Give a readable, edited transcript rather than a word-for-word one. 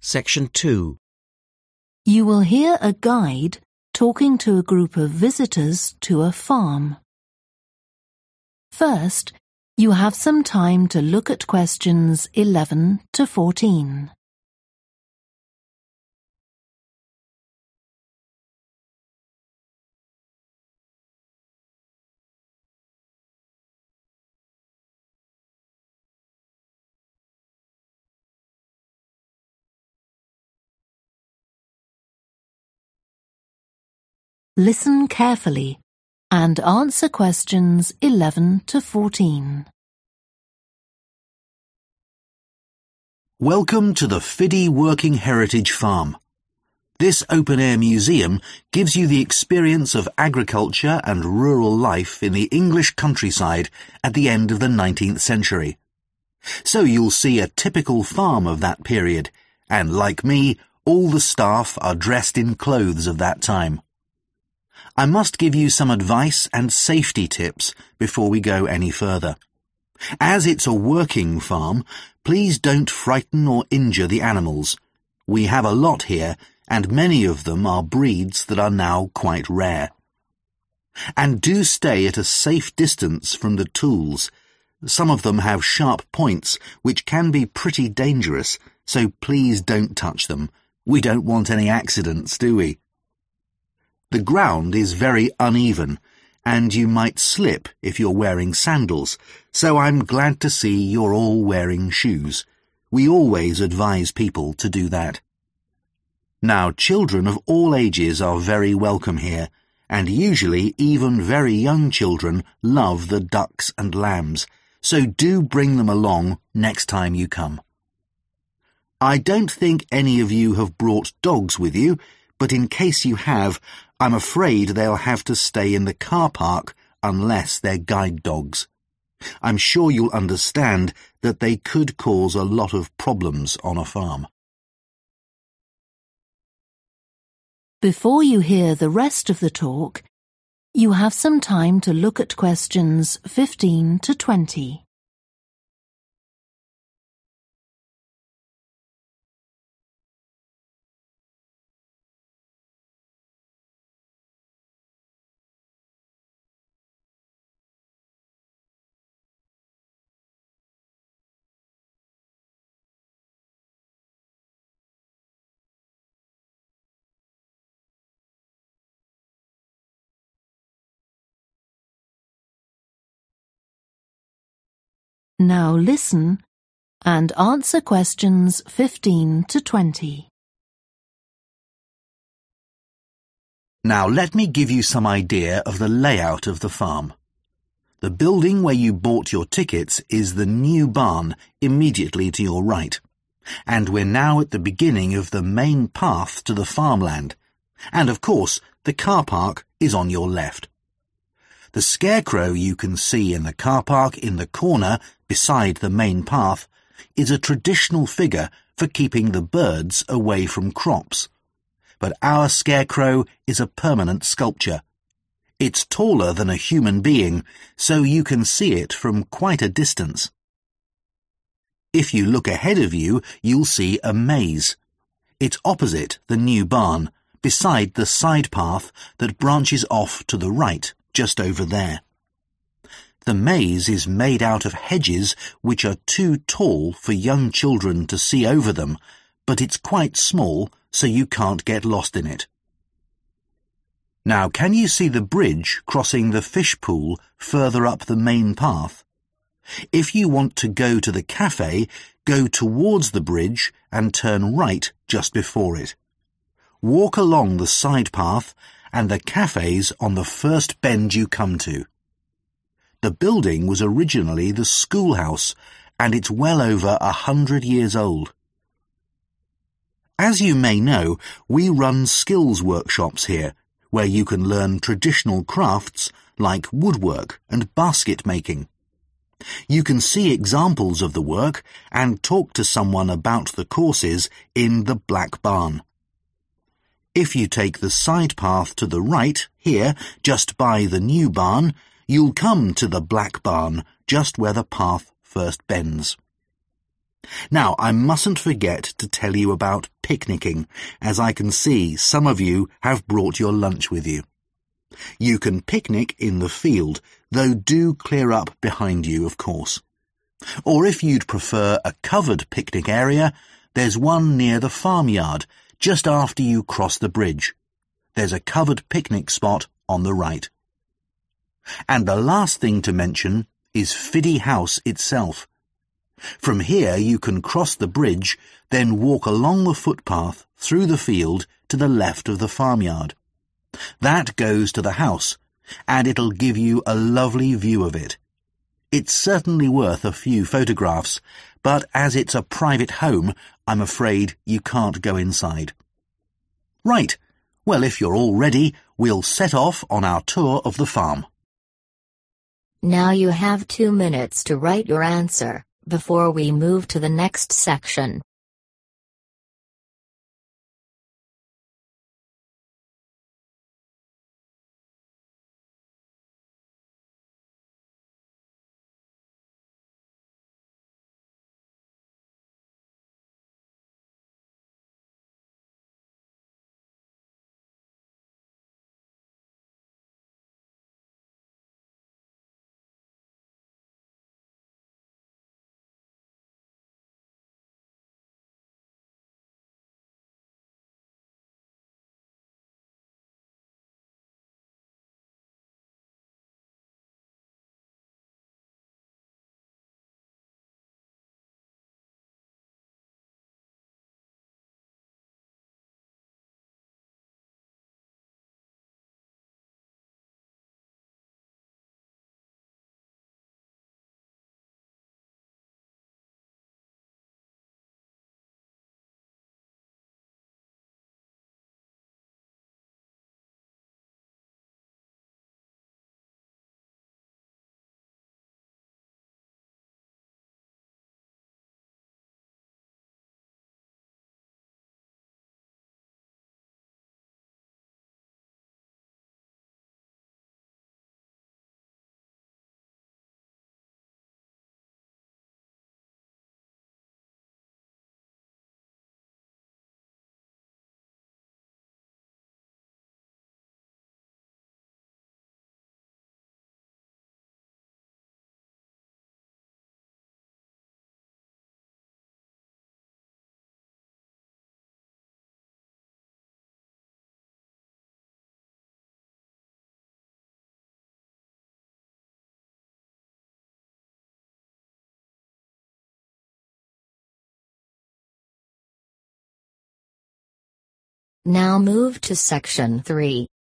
Section 2. You will hear a guide talking to a group of visitors to a farm. First, you have some time to look at questions 11 to 14. Listen carefully and answer questions 11 to 14. Welcome to the Fiddy Working Heritage Farm. This open-air museum gives you the experience of agriculture and rural life in the English countryside at the end of the 19th century. So you'll see a typical farm of that period, and like me, all the staff are dressed in clothes of that time. I must give you some advice and safety tips before we go any further. As it's a working farm, please don't frighten or injure the animals. We have a lot here, and many of them are breeds that are now quite rare. And do stay at a safe distance from the tools. Some of them have sharp points, which can be pretty dangerous, so please don't touch them. We don't want any accidents, do we? The ground is very uneven, and you might slip if you're wearing sandals, so I'm glad to see you're all wearing shoes. We always advise people to do that. Now, children of all ages are very welcome here, and usually even very young children love the ducks and lambs, so do bring them along next time you come. I don't think any of you have brought dogs with you, but in case you have, I'm afraid they'll have to stay in the car park unless they're guide dogs. I'm sure you'll understand that they could cause a lot of problems on a farm. Before you hear the rest of the talk, you have some time to look at questions 15 to 20. Now listen and answer questions 15 to 20. Now let me give you some idea of the layout of the farm. The building where you bought your tickets is the new barn immediately to your right, and we're now at the beginning of the main path to the farmland, and of course the car park is on your left. The scarecrow you can see in the car park in the corner beside the main path is a traditional figure for keeping the birds away from crops. But our scarecrow is a permanent sculpture. It's taller than a human being, so you can see it from quite a distance. If you look ahead of you, you'll see a maze. It's opposite the new barn, beside the side path that branches off to the right, just over there. The maze is made out of hedges which are too tall for young children to see over them, but it's quite small, so you can't get lost in it. Now, can you see the bridge crossing the fish pool further up the main path? If you want to go to the cafe, go towards the bridge and turn right just before it. Walk along the side path, and the cafe's on the first bend you come to. The building was originally the schoolhouse, and it's well over 100 years old. As you may know, we run skills workshops here, where you can learn traditional crafts like woodwork and basket making. You can see examples of the work and talk to someone about the courses in the Black Barn. If you take the side path to the right, here, just by the new barn, you'll come to the Black Barn, just where the path first bends. Now, I mustn't forget to tell you about picnicking, as I can see some of you have brought your lunch with you. You can picnic in the field, though do clear up behind you, of course. Or if you'd prefer a covered picnic area, there's one near the farmyard, just after you cross the bridge. There's a covered picnic spot on the right. And the last thing to mention is Fiddy House itself. From here you can cross the bridge, then walk along the footpath through the field to the left of the farmyard. That goes to the house, and it'll give you a lovely view of it. It's certainly worth a few photographs, but as it's a private home, I'm afraid you can't go inside. Right, well, if you're all ready, we'll set off on our tour of the farm. Now you have 2 minutes to write your answer, before we move to the next section. Now move to section 3.